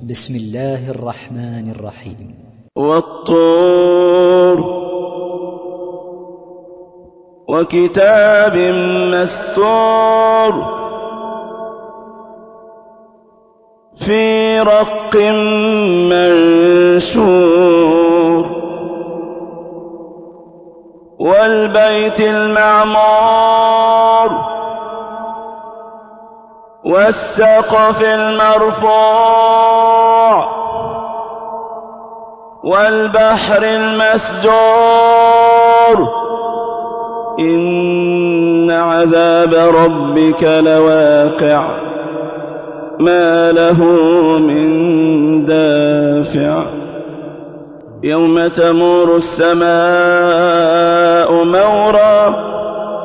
بسم الله الرحمن الرحيم. والطور وكتاب مسطور في رق منشور والبيت المعمور والسقف المرفوع والبحر المسجور إن عذاب ربك لواقع ما له من دافع يوم تمور السماء مورا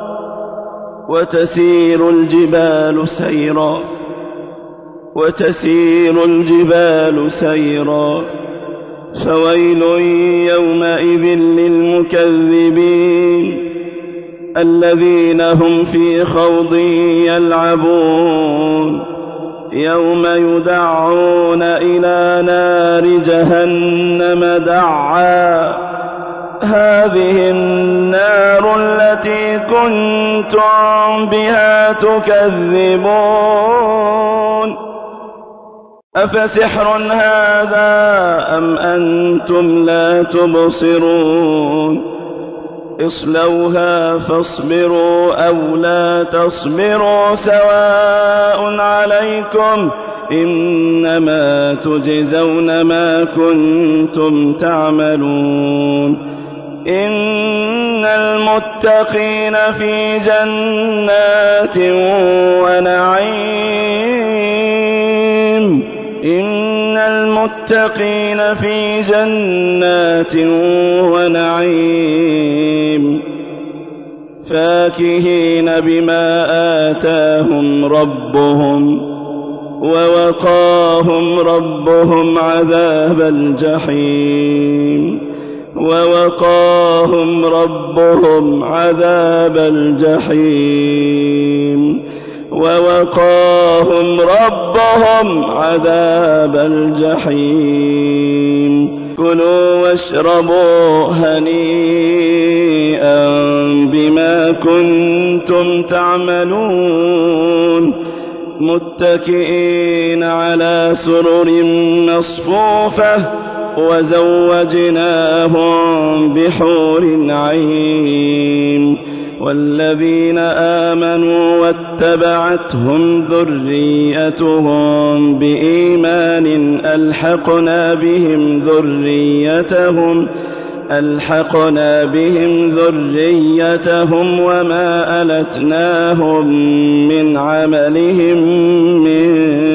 وتسير الجبال سيرا فويل يومئذ للمكذبين الذين هم في خوض يلعبون يوم يدعون إلى نار جهنم دعا هذه النار التي كنتم بها تكذبون أفسحر هذا أم أنتم لا تبصرون اصلوها فاصبروا أو لا تصبروا سواء عليكم إنما تجزون ما كنتم تعملون إن المتقين في جنات ونعيم فاكهين بما آتاهم ربهم ووقاهم ربهم عذاب الجحيم كلوا واشربوا هنيئا بما كنتم تعملون متكئين على سرر مصفوفة وزوجناهم بحور عين والذين آمنوا واتبعتهم ذريتهم بإيمان ألحقنا بهم ذريتهم وما ألتناهم من عملهم من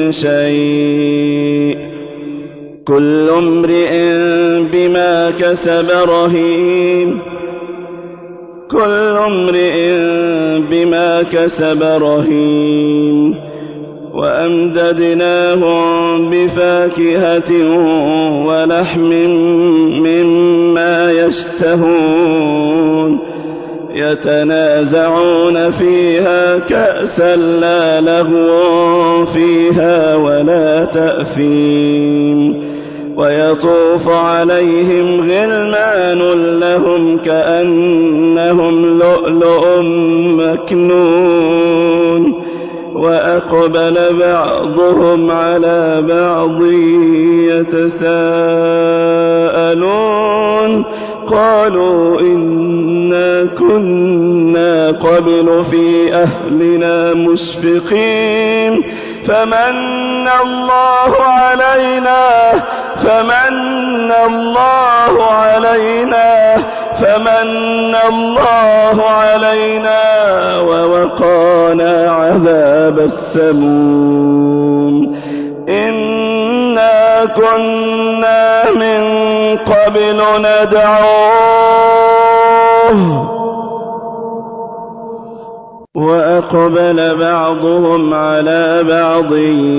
شيء كل امرئ بما كسب رهين وأمددناهم بفاكهة ولحم مما يشتهون يتنازعون فيها كأسا لا لغو فيها ولا تأثيم ويطوف عليهم غلمان لهم كأنهم لؤلؤ مكنون وأقبل بعضهم على بعض يتساءلون قالوا إنا كنا قبل في أهلنا مشفقين فمن الله علينا ووقانا عذاب السموم إنا كنا من قبل ندعوه وأقبل بعضهم على بعض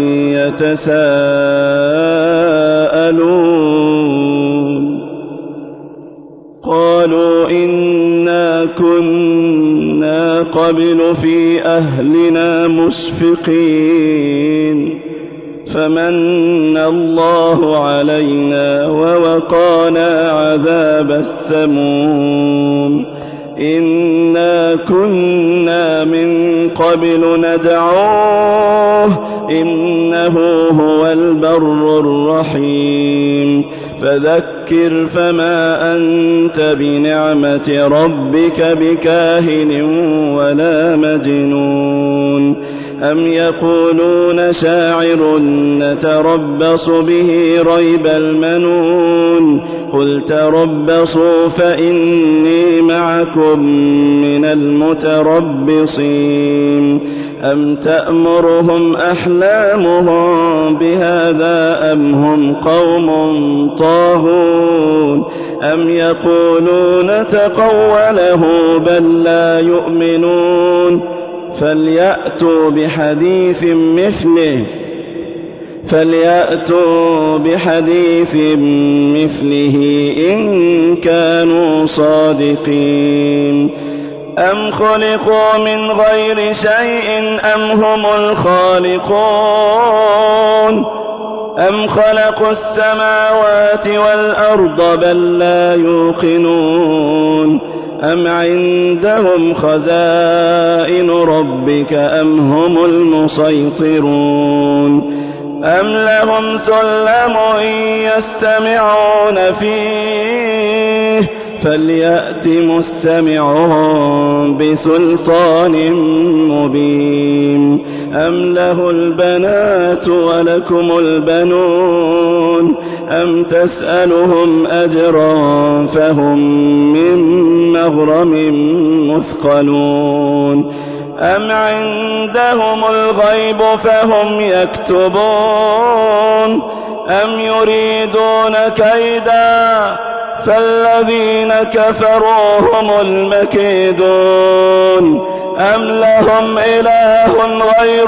يتساءلون قالوا إنا كنا قبل في أهلنا مشفقين فمن الله الله علينا ووقانا عذاب السموم إنا كنا من قبل ندعوه إنه هو البر الرحيم فذكر فما أنت بنعمة ربك بكاهن ولا مجنون أم يقولون شاعر نتربص به ريب المنون قل تربصوا فإني معكم من المتربصين أم تأمرهم أحلامهم بهذا أم هم قوم طاغون أم يقولون تقوله بل لا يؤمنون فليأتوا بحديث مثله إن كانوا صادقين أم خلقوا من غير شيء أم هم الخالقون أم خلقوا السماوات والأرض بل لا يوقنون أم عندهم خزائن ربك أم هم المسيطرون أم لهم سلم يستمعون فيه فليأت مستمعهم بسلطان مبين أم له البنات ولكم البنون أم تسألهم أجرا فهم من مغرم مثقلون أم عندهم الغيب فهم يكتبون أم يريدون كيدا فالذين كفروا هم المكيدون أم لهم إله غير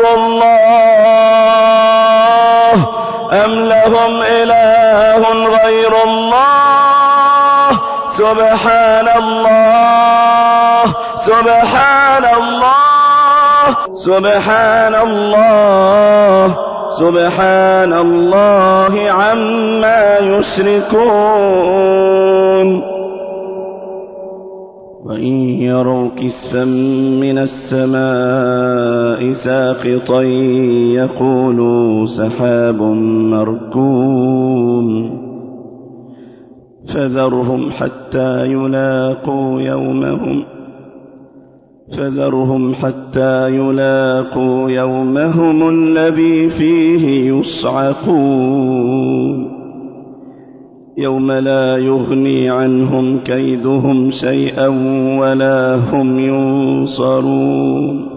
الله سبحان الله عما يشركون وإن يروا كسفا من السماء ساقطا يقولوا سحاب مركوم فذرهم حتى يلاقوا يومهم الذي فيه يصعقون يوم لا يغني عنهم كيدهم شيئا ولا هم ينصرون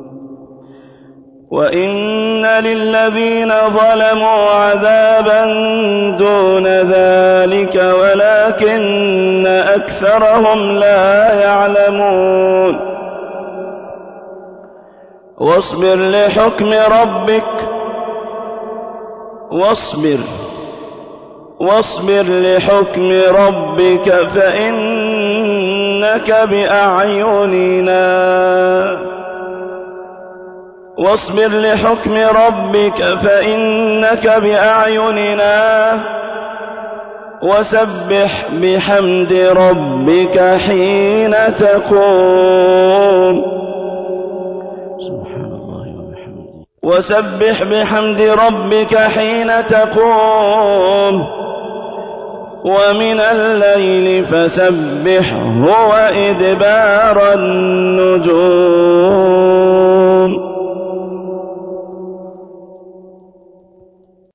وإن للذين ظلموا عذابا دون ذلك ولكن أكثرهم لا يعلمون واصبر لحكم ربك فإنك بأعيننا وسبح بحمد ربك حين تقوم ومن الليل فسبحه وإدبار النجوم